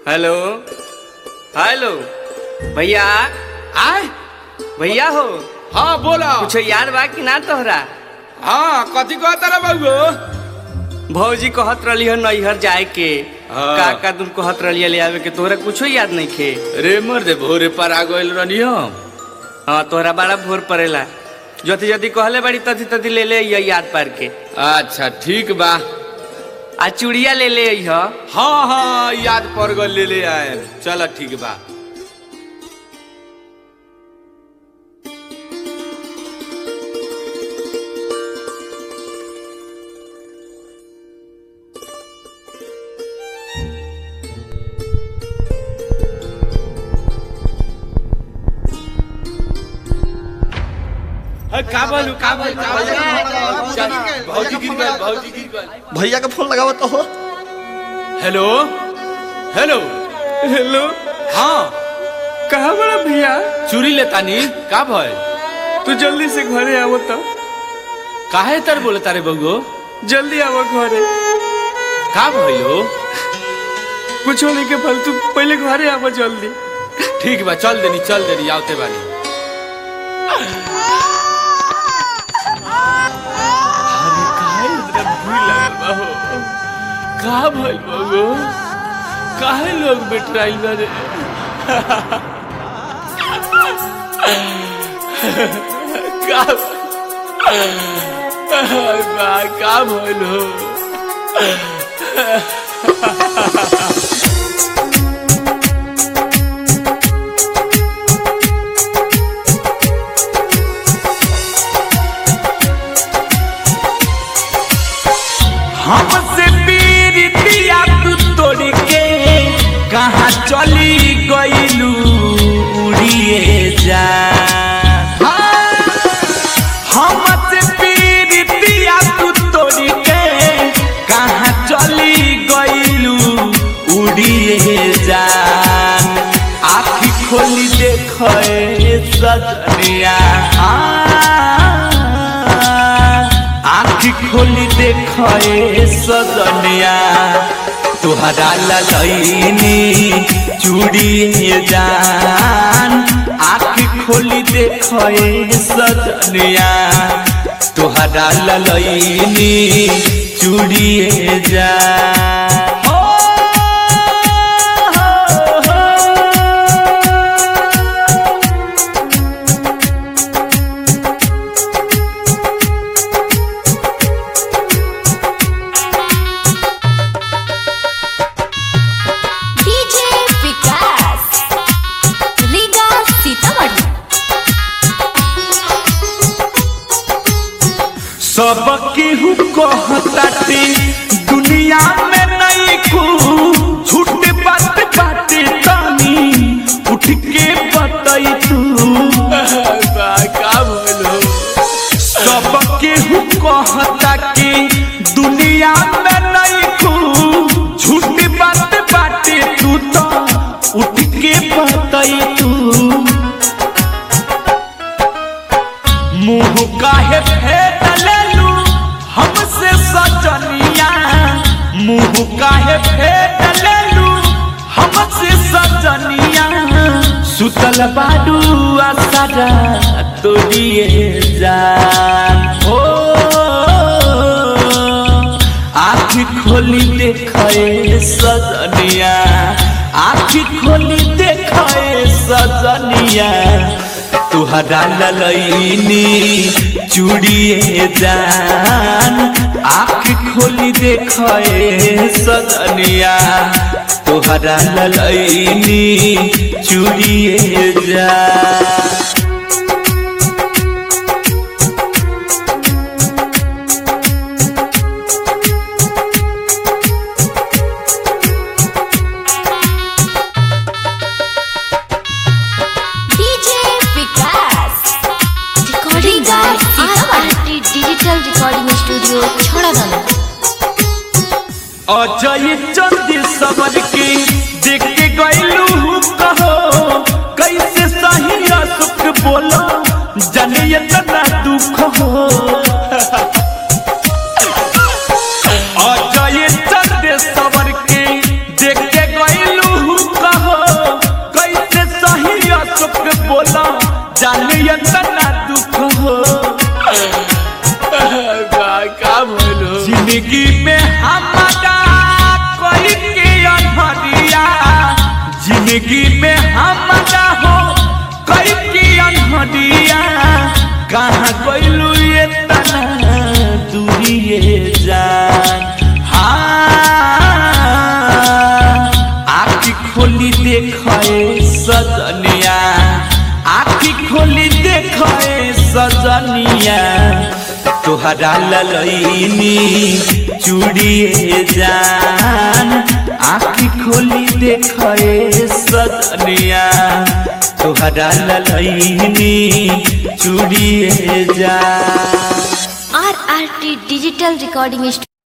Hello hello भैया आय भैया हो। हाँ बोला कुछ याद बा कि ना तोहरा? हाँ कथी कहता रे बाबू? भौजी कहत रही है नैहर जाए के। हाँ। काका तुम कहत रही ले आवे के, तोहरा कुछ याद नहीं खे? रे मर दे भोरे पर आ गइल रहनी हम। हाँ तोहरा बड़ा भोर पड़ेला। जति जति कहले बड़ी तथी तथी ले ले याद पार के। अच्छा ठीक बा। आ चूड़िया ले ले हाँ हाँ याद पड़ गल ले आए। चल ठीक बा। का बोलू भौजी गिर गइल। भैया का फोन लगावत हो। हेलो हेलो हेलो हाँ कहाँ बड़ा भैया? चूड़ी लेता नी का भय? तू जल्दी से घरे आवो तो। काहे तर बोले तारे बउगो? जल्दी आवो घरे। का भयो? कुछ होने के फालतू पहले घरे आवो जल्दी। ठीक बा चल देनी आवते बानी। का भइल बउगो? काहे लोग बेटराइल बारे? का भइल हो? हमसे पीरितिया तू तोड़ के कहाँ चली गइलू उड़िए जा। हमसे पीरितिया तू तोड़ के कहाँ चली गइलू उड़िए जा। आँखी खोली देखे सजनिया, आँखी खोली देखे सजनिया, तुहरा ललैनी चूड़ी जान। आँखी खोली देखे सजनिया, तुहरा ललैनी चूड़ी जान। सब केहू कहताटे दुनिया में नहीं को झूठ बात बाटे तानी उठ के बताई तू। का बोलो? सब केहू कहता कि दुनिया में नहीं को झूठ बात बाटे तू तो उठ के बताई तू। मुँह काहे फेर लेलू हमसे सजनिया, मुँह काहे फेर लेलू हमसे सजनिया। सुतल बाडू आसारा तोड़िए जान हो। आँखी खोली देखे सजनिया, आँखी खोली देखे सजनिया, तुहरा ललैनी चूड़िए जान। आँख खोली देखे सजनिया, तुहरा ललैनी चूड़िए जान। डिजिटल रिकॉर्डिंग स्टूडियो छोड़ा दाना। अजय चंदी समझ के देख के गइलू कहो कैसे सही सुख बोलो जाने इतना दुख हो। अजय चंदी समझ के देख के गइलू जिंदगी में हमारा हो कई की अनहरिया कहाँ गइलू ये तना दूरी ये जान। आखी खोली देखे सजनिया, आखी खोली देखे सजनिया, तोहरा ललैनी चूड़िए जान। आखी खोली देखे सजनिया, तोहरा ललैनी चूड़िए जान। RRT digital recording